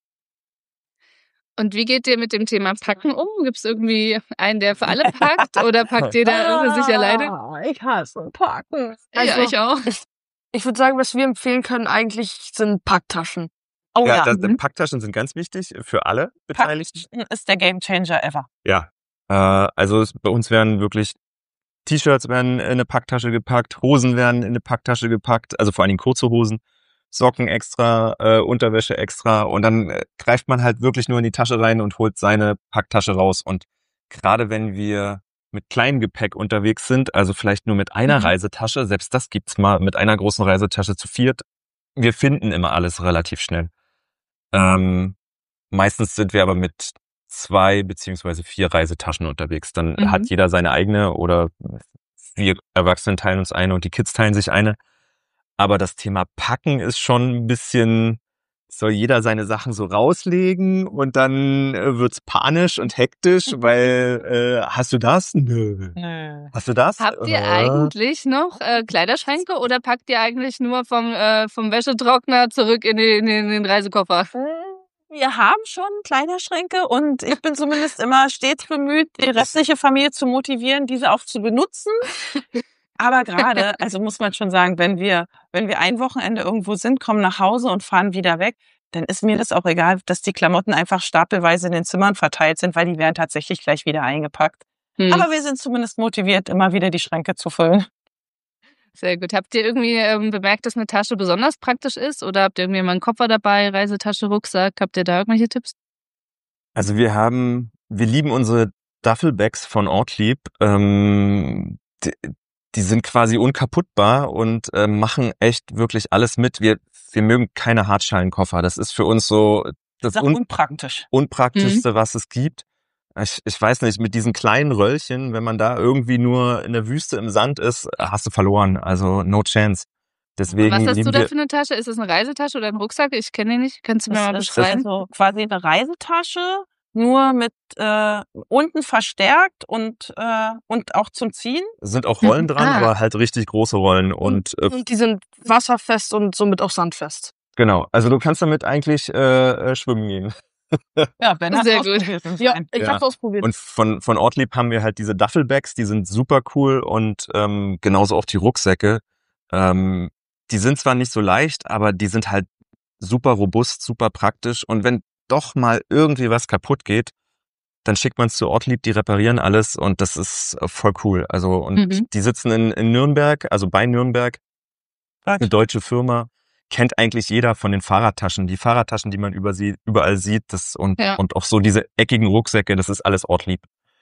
Und wie geht ihr mit dem Thema Packen um? Gibt es irgendwie einen, der für alle packt oder packt jeder für sich alleine? Ah, Ich hasse Packen. ja, Also, ich auch. ich würde sagen, was wir empfehlen können eigentlich sind Packtaschen. Oh ja, ja, das, Mhm. Packtaschen sind ganz wichtig für alle Beteiligten. Packen ist der Gamechanger ever. Ja, äh, also es, bei uns werden wirklich T-Shirts werden in eine Packtasche gepackt, Hosen werden in eine Packtasche gepackt, also vor allen Dingen kurze Hosen, Socken extra, äh, Unterwäsche extra und dann äh, greift man halt wirklich nur in die Tasche rein und holt seine Packtasche raus. Und gerade wenn wir mit kleinem Gepäck unterwegs sind, also vielleicht nur mit einer Mhm. Reisetasche, selbst das gibt's mal mit einer großen Reisetasche zu viert, wir finden immer alles relativ schnell. Ähm, meistens sind wir aber mit zwei beziehungsweise vier Reisetaschen unterwegs. Dann Mhm. hat jeder seine eigene oder wir Erwachsenen teilen uns eine und die Kids teilen sich eine. Aber das Thema Packen ist schon ein bisschen, soll jeder seine Sachen so rauslegen und dann äh, wird's panisch und hektisch, weil äh, hast du das? Nö. Nö. Hast du das? Habt ihr Äh, eigentlich noch äh, Kleiderschränke oder packt ihr eigentlich nur vom, äh, vom Wäschetrockner zurück in den, in den Reisekoffer? Wir haben schon Kleiderschränke und ich bin zumindest immer stets bemüht, die restliche Familie zu motivieren, diese auch zu benutzen. Aber gerade, also muss man schon sagen, wenn wir, wenn wir ein Wochenende irgendwo sind, kommen nach Hause und fahren wieder weg, dann ist mir das auch egal, dass die Klamotten einfach stapelweise in den Zimmern verteilt sind, weil die werden tatsächlich gleich wieder eingepackt. Hm. Aber wir sind zumindest motiviert, immer wieder die Schränke zu füllen. Sehr gut. Habt ihr irgendwie ähm, bemerkt, dass eine Tasche besonders praktisch ist? Oder habt ihr irgendwie mal einen Koffer dabei, Reisetasche, Rucksack? Habt ihr da irgendwelche Tipps? Also wir haben, wir lieben unsere Duffelbags von Ortlieb. Ähm, die, die sind quasi unkaputtbar und äh, machen echt wirklich alles mit. Wir, wir mögen keine Hartschalenkoffer. Das ist für uns so das Das ist auch un unpraktisch. unpraktischste, was es gibt. Ich, ich weiß nicht, mit diesen kleinen Röllchen, wenn man da irgendwie nur in der Wüste im Sand ist, hast du verloren. Also no chance. Deswegen Was hast du lieben da wir, für eine Tasche? Ist es eine Reisetasche oder ein Rucksack? Ich kenne den nicht. Kannst du mir mal Das ist beschreiben? also quasi eine Reisetasche, nur mit äh, unten verstärkt und äh, und auch zum Ziehen. sind auch Rollen dran, Ah. aber halt richtig große Rollen. Und äh, Und die sind wasserfest und somit auch sandfest. genau, also du kannst damit eigentlich äh, äh, schwimmen gehen. Ja, Ben hat Sehr gut. ausprobiert im Ja, Verein. ich Ja. hab's ausprobiert. Und von von Ortlieb haben wir halt diese Duffelbags, die sind super cool und ähm, genauso auch die Rucksäcke. Ähm, die sind zwar nicht so leicht, aber die sind halt super robust, super praktisch. Und wenn doch mal irgendwie was kaputt geht, dann schickt man es zu Ortlieb, die reparieren alles und das ist äh, voll cool. Also und Mhm. die sitzen in, in Nürnberg, also bei Nürnberg, eine deutsche Firma. Kennt eigentlich jeder von den Fahrradtaschen. Die Fahrradtaschen, die man über sie, überall sieht, das und, Ja. und auch so diese eckigen Rucksäcke, das ist alles Ortlieb.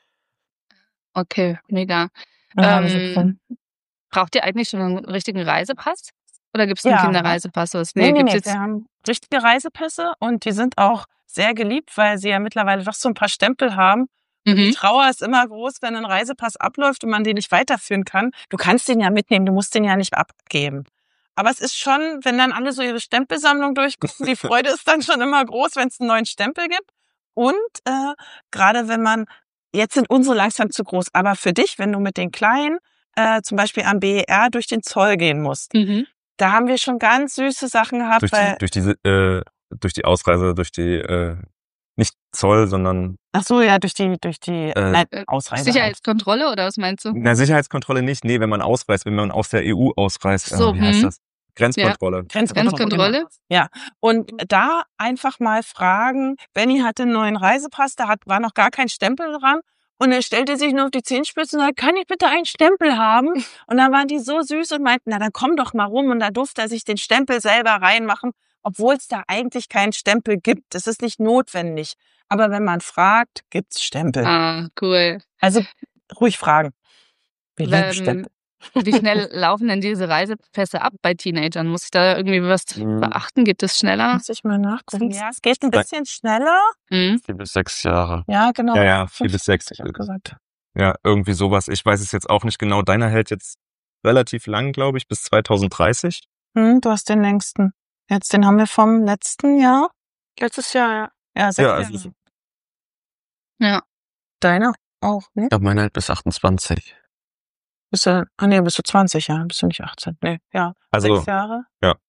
Okay, mega. Ja, Ähm, wir sind drin. Braucht ihr eigentlich schon einen richtigen Reisepass? Oder gibt es einen Ja. Kinderreisepass? Was? Nee, nee, gibt's nee, jetzt. wir haben richtige Reisepässe und die sind auch sehr geliebt, weil sie ja mittlerweile doch so ein paar Stempel haben. Die Mhm. Trauer ist immer groß, wenn ein Reisepass abläuft und man den nicht weiterführen kann. Du kannst den ja mitnehmen, du musst den ja nicht abgeben. Aber es ist schon, wenn dann alle so ihre Stempelsammlung durchgucken, die Freude ist dann schon immer groß, wenn es einen neuen Stempel gibt. Und äh, gerade wenn man, jetzt sind unsere langsam zu groß, aber für dich, wenn du mit den Kleinen äh, zum Beispiel am B E R durch den Zoll gehen musst, Mhm. da haben wir schon ganz süße Sachen gehabt, Durch weil die, durch diese, äh, durch die Ausreise, durch die, äh, nicht Zoll, sondern ach so, ja, durch die, durch die Äh, nein, äh, Ausreise. halt. Sicherheitskontrolle oder was meinst du? na Sicherheitskontrolle nicht. Nee, wenn man ausreist, wenn man aus der E U ausreist, So, äh, wie heißt hm. das? Grenzkontrolle. Grenzkontrolle. Grenzkontrolle? Ja, und da einfach mal fragen, Benny hatte einen neuen Reisepass, da hat, war noch gar kein Stempel dran. Und er stellte sich nur auf die Zehenspitze und sagte, kann ich bitte einen Stempel haben? Und dann waren die so süß und meinten, na dann komm doch mal rum. Und da durfte er sich den Stempel selber reinmachen, obwohl es da eigentlich keinen Stempel gibt. Es ist nicht notwendig. Aber wenn man fragt, gibt's Stempel. Ah, cool. Also ruhig fragen. Wir lieben Ähm, Stempel. Wie schnell laufen denn diese Reisepässe ab bei Teenagern? Muss ich da irgendwie was Mhm. beachten? Geht es schneller? Muss ich mal nachgucken. Ja, es geht ein bisschen schneller. Mhm. Vier bis sechs Jahre. Ja, genau. Ja, ja, vier bis sechs. Hab ich auch gesagt. Ja, irgendwie sowas. Ich weiß es jetzt auch nicht genau. Deiner hält jetzt relativ lang, glaube ich, bis zwanzig dreißig. Hm, du hast den längsten. Jetzt, den haben wir vom letzten Jahr. Letztes Jahr, ja. Ja, sechs Ja, Jahre. also Ja. Deiner auch, ne? Ich glaube, meine halt bis achtundzwanzig. Bist du, ah nee, bist du zwanzig, ja. Bist du nicht achtzehn? Nee, ja. Also, Sechs Jahre.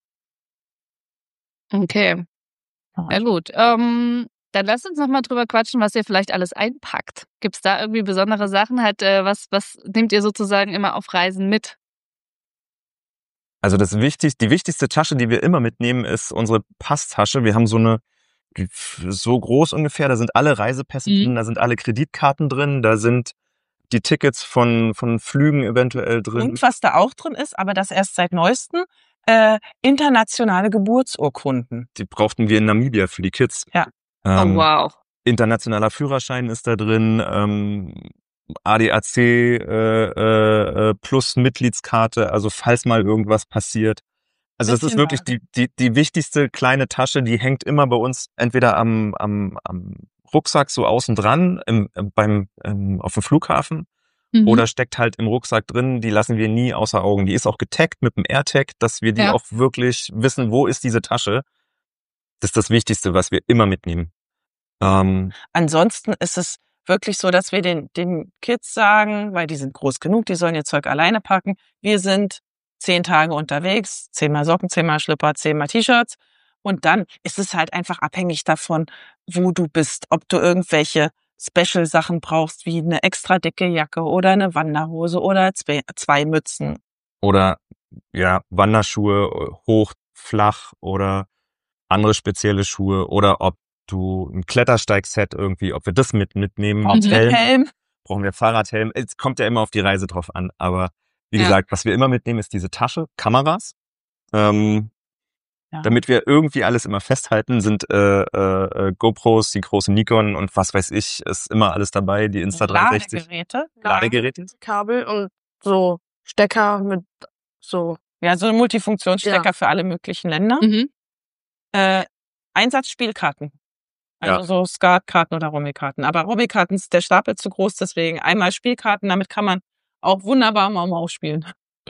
Okay. Ja. Ja gut. Ähm, dann lasst uns noch mal drüber quatschen, was ihr vielleicht alles einpackt. Gibt's da irgendwie besondere Sachen? Halt, äh, was, was nehmt ihr sozusagen immer auf Reisen mit? also das wichtig, die wichtigste Tasche, die wir immer mitnehmen, ist unsere Passtasche. Wir haben so eine, die- so groß ungefähr, da sind alle Reisepässe Mhm. drin, da sind alle Kreditkarten drin, da sind die Tickets von, von Flügen eventuell drin. Und was da auch drin ist, aber das erst seit neuestem, äh, internationale Geburtsurkunden. Die brauchten wir in Namibia für die Kids. Ja. Ähm, Oh wow. Internationaler Führerschein ist da drin, ähm, A D A C äh, äh, äh, plus Mitgliedskarte, also falls mal irgendwas passiert. Also das ist Bisschen wirklich die, die, die wichtigste kleine Tasche, die hängt immer bei uns entweder am, am, am Rucksack so außen dran im, im, beim, ähm, auf dem Flughafen Mhm. oder steckt halt im Rucksack drin, die lassen wir nie außer Augen. Die ist auch getaggt mit dem AirTag, dass wir die Ja. auch wirklich wissen, wo ist diese Tasche. Das ist das Wichtigste, was wir immer mitnehmen. Ähm, Ansonsten ist es wirklich so, dass wir den, den Kids sagen, weil die sind groß genug, die sollen ihr Zeug alleine packen. Wir sind zehn Tage unterwegs, zehnmal Socken, zehnmal Schlipper, zehnmal T-Shirts. Und dann ist es halt einfach abhängig davon, wo du bist, ob du irgendwelche Special-Sachen brauchst, wie eine extra dicke Jacke oder eine Wanderhose oder zwei, zwei Mützen. oder ja, Wanderschuhe, hoch, flach oder andere spezielle Schuhe oder ob du ein Klettersteigset irgendwie, ob wir das mit mitnehmen, Brauchst du einen Helm, Helm? brauchen wir Fahrradhelm. Es kommt ja immer auf die Reise drauf an, aber wie Ja. gesagt, was wir immer mitnehmen, ist diese Tasche, Kameras. Ähm, Ja. Damit wir irgendwie alles immer festhalten, sind äh, äh, GoPros, die große Nikon und was weiß ich, ist immer alles dabei, die Insta dreihundertsechzig. Ladegeräte. Ladegeräte. Kabel und so Stecker mit so. Ja, so ein Multifunktionsstecker Ja. für alle möglichen Länder. Mhm. Äh, Einsatzspielkarten. Also Ja. so Skatkarten oder Rummelkarten. Aber Rummelkarten ist der Stapel zu groß, deswegen einmal Spielkarten. Damit kann man auch wunderbar Mau Mau spielen.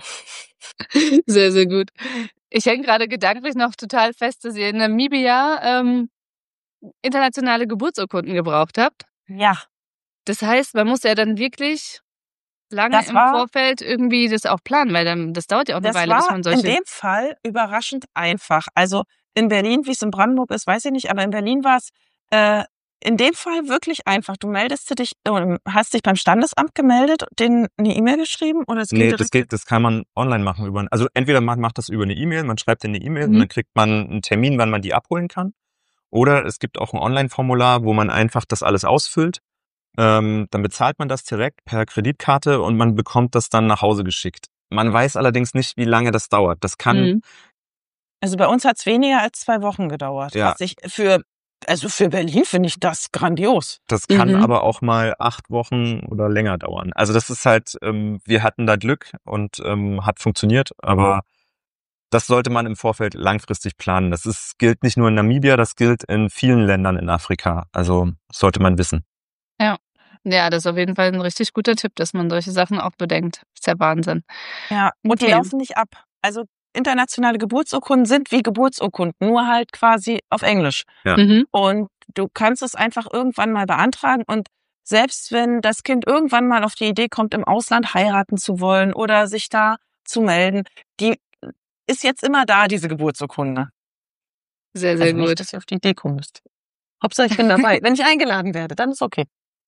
Sehr, sehr gut. Ich hänge gerade gedanklich noch total fest, dass ihr in Namibia ähm, internationale Geburtsurkunden gebraucht habt. Ja, Das heißt, man muss ja dann wirklich lange Das im war- Vorfeld irgendwie das auch planen, weil dann das dauert ja auch eine das Weile, bis war man in solche. dem Fall überraschend einfach. Also in Berlin, wie es in Brandenburg ist, weiß ich nicht, aber in Berlin war es äh, in dem Fall wirklich einfach. Du meldest dich, äh, hast dich beim Standesamt gemeldet, denen eine E-Mail geschrieben oder es geht Nee, direkt? das geht, das kann man online machen über, also entweder man macht das über eine E-Mail, man schreibt in eine E-Mail Mhm. und dann kriegt man einen Termin, wann man die abholen kann. Oder es gibt auch ein Online-Formular, wo man einfach das alles ausfüllt. Ähm, dann bezahlt man das direkt per Kreditkarte und man bekommt das dann nach Hause geschickt. Man weiß allerdings nicht, wie lange das dauert. Das kann, Mhm. Also bei uns hat es weniger als zwei Wochen gedauert. Ja. Was ich für, also für Berlin finde ich das grandios. das kann Mhm. aber auch mal acht Wochen oder länger dauern. Also das ist halt, ähm, wir hatten da Glück und ähm, hat funktioniert, aber das sollte man im Vorfeld langfristig planen. Das ist, gilt nicht nur in Namibia, das gilt in vielen Ländern in Afrika. Also das sollte man wissen. Ja, das ist auf jeden Fall ein richtig guter Tipp, dass man solche Sachen auch bedenkt. Ist ja Wahnsinn. Ja, und die Okay. laufen nicht ab. Also internationale Geburtsurkunden sind wie Geburtsurkunden, nur halt quasi auf Englisch. Ja. Mhm. Und du kannst es einfach irgendwann mal beantragen und selbst wenn das Kind irgendwann mal auf die Idee kommt, im Ausland heiraten zu wollen oder sich da zu melden, die ist jetzt immer da, diese Geburtsurkunde. Sehr, sehr Also nicht, gut. dass ihr auf die Idee kommen müsst. Hauptsache ich bin dabei. Wenn ich eingeladen werde, dann ist okay.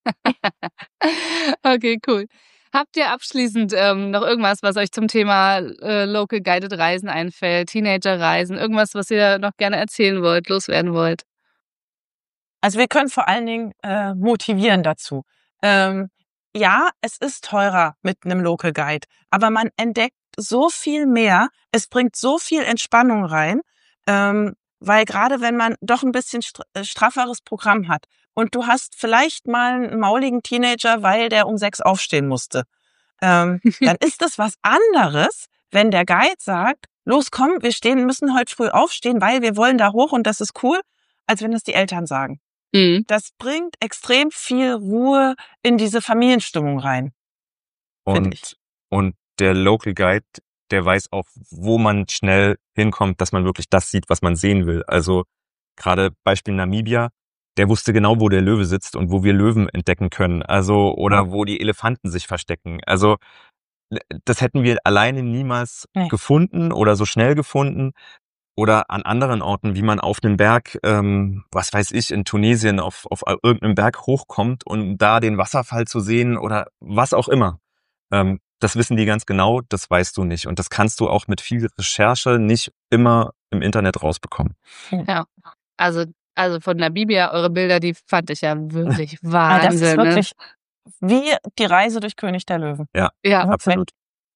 Okay, cool. Habt ihr abschließend ähm, noch irgendwas, was euch zum Thema äh, Local Guided Reisen einfällt, Teenager-Reisen, irgendwas, was ihr noch gerne erzählen wollt, loswerden wollt? Also wir können vor allen Dingen äh, motivieren dazu. Ähm, ja, es ist teurer mit einem Local Guide, aber man entdeckt so viel mehr. Es bringt so viel Entspannung rein, ähm, weil gerade wenn man doch ein bisschen str äh, strafferes Programm hat und du hast vielleicht mal einen mauligen Teenager, weil der um sechs aufstehen musste, ähm, dann ist das was anderes, wenn der Guide sagt, los komm, wir stehen, müssen heute früh aufstehen, weil wir wollen da hoch und das ist cool, als wenn es die Eltern sagen. Mhm. Das bringt extrem viel Ruhe in diese Familienstimmung rein. Find ich. Und, und der Local Guide, der weiß auch, wo man schnell hinkommt, dass man wirklich das sieht, was man sehen will. Also gerade Beispiel Namibia, der wusste genau, wo der Löwe sitzt und wo wir Löwen entdecken können. Also, oder wo die Elefanten sich verstecken. Also, das hätten wir alleine niemals Nee. gefunden oder so schnell gefunden. Oder an anderen Orten, wie man auf einem Berg, ähm, was weiß ich, in Tunesien auf, auf irgendeinem Berg hochkommt und da den Wasserfall zu sehen oder was auch immer. Ähm, das wissen die ganz genau, das weißt du nicht. Und das kannst du auch mit viel Recherche nicht immer im Internet rausbekommen. Also, also von Namibia, eure Bilder, die fand ich ja wirklich Ah, das ist Wahnsinn. ne? wirklich wie die Reise durch König der Löwen. Ja, Absolut.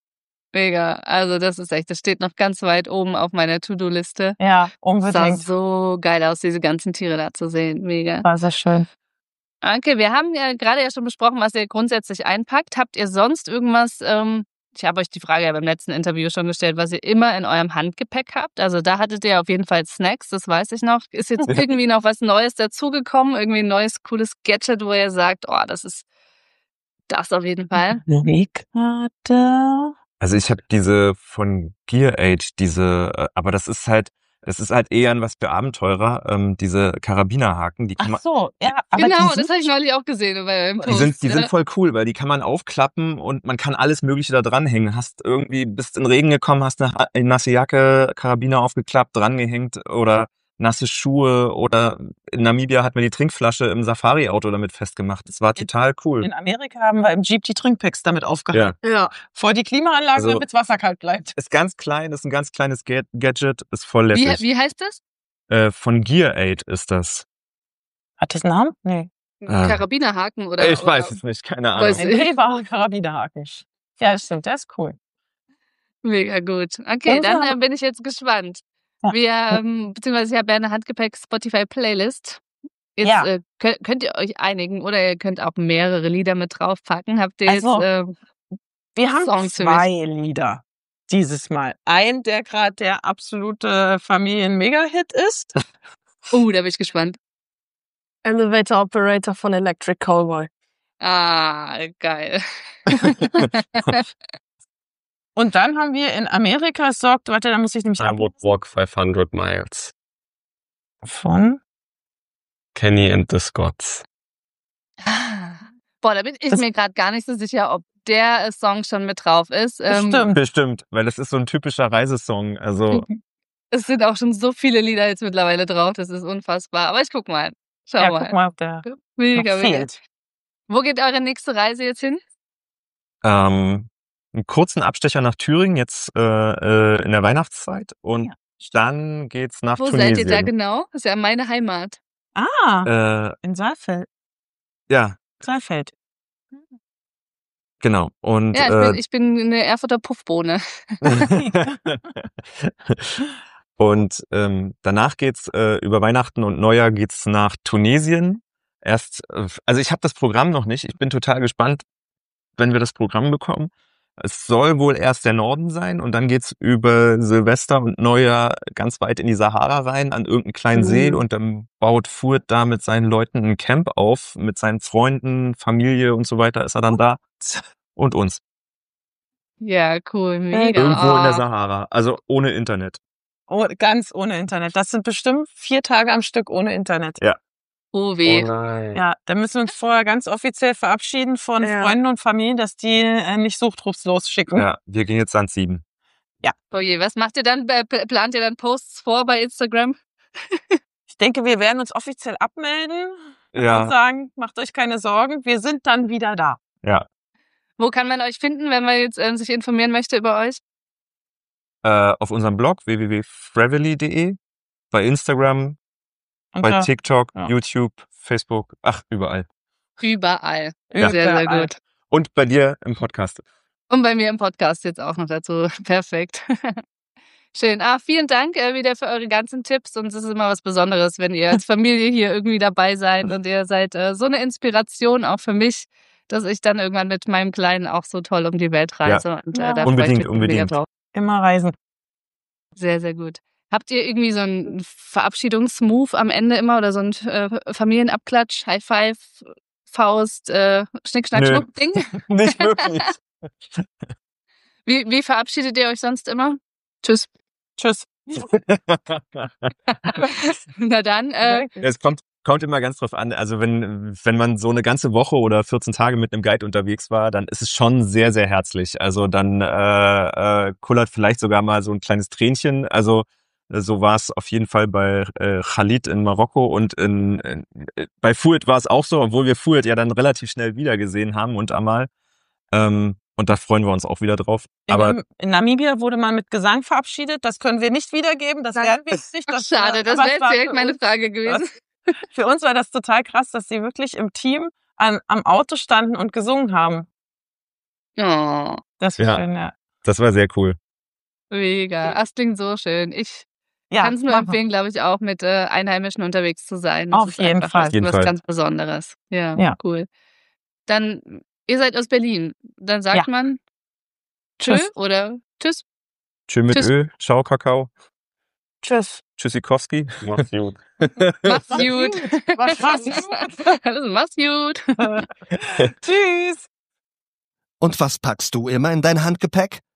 mega. Also das ist echt, das steht noch ganz weit oben auf meiner To-Do-Liste. Ja, Sah unbedingt. so geil aus, diese ganzen Tiere da zu sehen. Mega. War sehr schön. Okay, wir haben ja gerade ja schon besprochen, was ihr grundsätzlich einpackt. Habt ihr sonst irgendwas, ähm, ich habe euch die Frage ja beim letzten Interview schon gestellt, was ihr immer in eurem Handgepäck habt? Also da hattet ihr auf jeden Fall Snacks, das weiß ich noch. Ist jetzt irgendwie noch was Neues dazugekommen? Irgendwie ein neues, cooles Gadget, wo ihr sagt, oh, das ist Das auf jeden Fall. Musikkarte. Also ich habe diese von Gear Age, diese, äh, aber das ist halt, das ist halt eher was für Abenteurer, ähm, diese Karabinerhaken, die kann Ach man, so, ja, aber Genau, die das sind habe ich neulich auch gesehen bei einem die Post. sind, die ja. sind voll cool, weil die kann man aufklappen und man kann alles Mögliche da dranhängen. Hast irgendwie, bist in Regen gekommen, hast eine, eine nasse Jacke, Karabiner aufgeklappt, drangehängt oder nasse Schuhe oder in Namibia hat man die Trinkflasche im Safari-Auto damit festgemacht. Das war total cool. in Amerika haben wir im Jeep die Trinkpacks damit aufgehangen. Ja, Ja. Vor die Klimaanlage, Also- damit Wasser kalt bleibt. ist ganz klein, ist ein ganz kleines Ga- Gadget, ist voll Wie, lässig. wie heißt das? Äh, von Gear Aid ist das. Hat das einen Namen? Nee. Ah. Karabinerhaken oder? ich weiß oder? es nicht, keine Ahnung. Weiß- Ein drehbarer Karabinerhaken. Ja, das stimmt, der ist cool. Mega gut. Okay, Und dann wir äh, bin ich jetzt gespannt. Ja. Wir, ähm, beziehungsweise ich habe ja eine Handgepäck-Spotify-Playlist. Jetzt Ja. äh, könnt, könnt ihr euch einigen oder ihr könnt auch mehrere Lieder mit draufpacken. Habt ihr Also- jetzt, äh, Wir haben Songs für mich. zwei Lieder dieses Mal. Ein, der gerade der absolute Familien-Mega-Hit ist. oh, da bin ich gespannt. Elevator Operator von Electric Callboy. Ah, geil. Und dann haben wir in Amerika sorgt, warte, da muss ich nämlich I would walk five hundred miles. von. Kenny and the Scots. Boah, da bin ich Das- mir gerade gar nicht so sicher, ob der äh, Song schon mit drauf ist. Ähm, Bestimmt. Bestimmt, weil das ist so ein typischer Reisesong. Also Es sind auch schon so viele Lieder jetzt mittlerweile drauf, das ist unfassbar. Aber ich guck mal. Schau Ja, mal. guck mal, ob der noch Mega, mega. fehlt. Wo geht eure nächste Reise jetzt hin? ähm, einen kurzen Abstecher nach Thüringen jetzt äh, äh, in der Weihnachtszeit und Ja. dann geht's nach Wo Tunesien. seid ihr da genau? Das ist ja meine Heimat. Ah, Äh, in Saalfeld. ja, Saalfeld. genau. Und Ja, ich, äh, bin, ich bin eine Erfurter Puffbohne. und ähm, danach geht's äh, über Weihnachten und Neujahr geht's nach Tunesien. Erst, äh, also ich habe das Programm noch nicht. Ich bin total gespannt, wenn wir das Programm bekommen. Es soll wohl erst der Norden sein und dann geht's über Silvester und Neujahr ganz weit in die Sahara rein an irgendeinen kleinen See Mhm. und dann baut Furt da mit seinen Leuten ein Camp auf, mit seinen Freunden, Familie und so weiter ist er dann da und uns. Ja, cool, mega. Irgendwo in der Ah. Sahara, also ohne Internet. Oh, ganz ohne Internet. Das sind bestimmt vier Tage am Stück ohne Internet. Oh weh. nein. Ja, da müssen wir uns vorher ganz offiziell verabschieden von Ja. Freunden und Familien, dass die äh, nicht Suchtrupps losschicken. Ja, wir gehen jetzt Sand sieben. Oh je, was macht ihr dann? Äh, pl- Plant ihr dann Posts vor bei Instagram? Ich denke, wir werden uns offiziell abmelden und Ja, sagen, macht euch keine Sorgen, wir sind dann wieder da. ja. Wo kann man euch finden, wenn man jetzt ähm, sich informieren möchte über euch? Äh, auf unserem Blog w w w punkt frevely punkt de, bei Instagram, Und bei da- TikTok, ja. YouTube, Facebook, ach, überall. Überall. Ja. Sehr, sehr Überall. gut. Und bei dir im Podcast. Und bei mir im Podcast jetzt auch noch dazu. Perfekt. Schön. Ah, vielen Dank äh, wieder für eure ganzen Tipps. Und es ist immer was Besonderes, wenn ihr als Familie hier irgendwie dabei seid. Und ihr seid äh, so eine Inspiration auch für mich, dass ich dann irgendwann mit meinem Kleinen auch so toll um die Welt reise. Und, äh, Ja. da freue Unbedingt, ich mich mega unbedingt. drauf. Immer reisen. Sehr, sehr gut. Habt ihr irgendwie so einen Verabschiedungsmove am Ende immer oder so einen äh, Familienabklatsch, High Five, Faust, äh, Schnick, Schnack, Nö. Schnuck, Ding? Nicht wirklich. Wie, wie verabschiedet ihr euch sonst immer? Tschüss. Tschüss. Na dann, äh, Es kommt, kommt immer ganz drauf an. Also wenn, wenn man so eine ganze Woche oder vierzehn Tage mit einem Guide unterwegs war, dann ist es schon sehr, sehr herzlich. Also dann äh, äh, kullert vielleicht sogar mal so ein kleines Tränchen. Also äh, so war es auf jeden Fall bei äh, Khalid in Marokko und in, in, bei Fouad war es auch so, obwohl wir Fouad ja dann relativ schnell wiedergesehen haben und Amal. Ähm, und da freuen wir uns auch wieder drauf. In, Aber Nam- in Namibia wurde man mit Gesang verabschiedet. Das können wir nicht wiedergeben. Das Nein. werden wir jetzt nicht. Das, schade, das aber wäre es war jetzt direkt für meine uns- Frage gewesen. Für uns war das total krass, dass sie wirklich im Team an, am Auto standen und gesungen haben. Oh, Das Ja. war schön, ja. das war sehr cool. mega. Das klingt so schön. Ich Ja, kann es nur machen wir. empfehlen, glaube ich, auch mit äh, Einheimischen unterwegs zu sein. Das Auf ist jeden einfach Fall. Was, Auf jeden was Fall. ganz Besonderes. Ja, Ja. cool. Dann, ihr seid aus Berlin. Dann sagt Ja. man Tschö Tschüss. oder Tschüss. Tschö mit Tschüss. Ö, ciao Kakao, Tschüss. Tschüssikowski. Mach's gut. Mach's Mach's gut. gut. Mach's gut. Also, mach's gut. Tschüss. Und was packst du immer in dein Handgepäck?